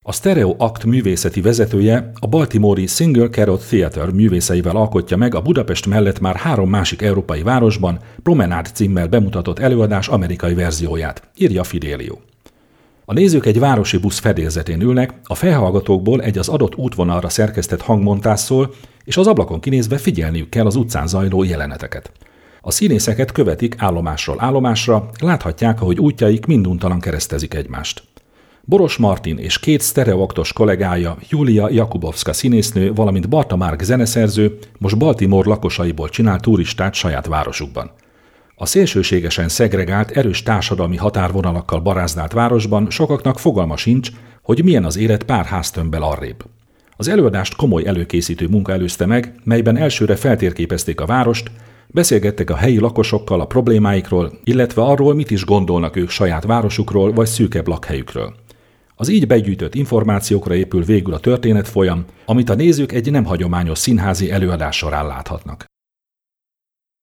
A Stereo Act művészeti vezetője a baltimore-i Single Carrot Theatre művészeivel alkotja meg a Budapest mellett már 3 másik európai városban Promenade címmel bemutatott előadás amerikai verzióját, írja Fidelio. A nézők egy városi busz fedélzetén ülnek, a fejhallgatókból egy az adott útvonalra szerkesztett hangmontás szól, és az ablakon kinézve figyelniük kell az utcán zajló jeleneteket. A színészeket követik állomásról állomásra, láthatják, ahogy útjaik minduntalan keresztezik egymást. Boros Martin és 2 sztereoaktos kollégája, Julia Jakubowska színésznő, valamint Barta Mark zeneszerző most Baltimore lakosaiból csinál turistát saját városukban. A szélsőségesen szegregált, erős társadalmi határvonalakkal barázdált városban sokaknak fogalma sincs, hogy milyen az élet pár háztömbbel arrébb. Az előadást komoly előkészítő munka előzte meg, melyben elsőre feltérképezték a várost, beszélgettek a helyi lakosokkal a problémáikról, illetve arról, mit is gondolnak ők saját városukról vagy szűkebb lakhelyükről. Az így begyűjtött információkra épül végül a történetfolyam, amit a nézők egy nem hagyományos színházi előadás során láthatnak.